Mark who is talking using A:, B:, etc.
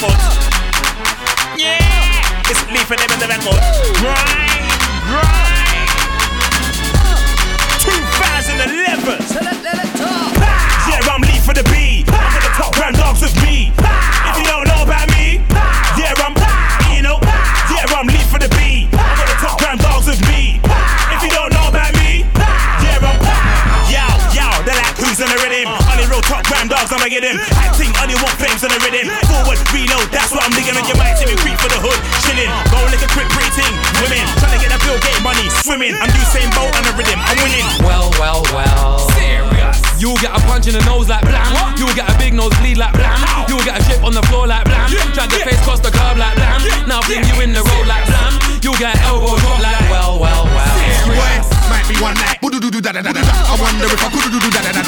A: record. Yeah, it's Lee for them in the record. Right. 2011.
B: So let it talk.
A: Yeah, I'm Lee for the B. I'm for the top round dogs with me. If you don't know about me, yeah, I'm Lee for the B. I'm for the top round dogs with me. If you don't know about me, yeah, yo, they're like who's on the rhythm? Only real top round dogs, I'ma get him. Acting only want flames on the rhythm. Forward, reload, that's what I'm digging. On your mic, see me creep for the hood, chilling. Go lick a quick breathing. Women trying to get that bill, get money, swimming. I'm Usain Bolt on the rhythm, I'm winning.
C: Well.
A: Serious.
C: You'll get a punch in the nose like blam. What? You'll get a big nose bleed like blam. Ow. You'll get a drip on the floor like blam. Drag your face across the curb like blam. Now fling you in the road like blam. You'll get an elbow drop like well.
D: Boy, might be one night. I wonder if I could do that.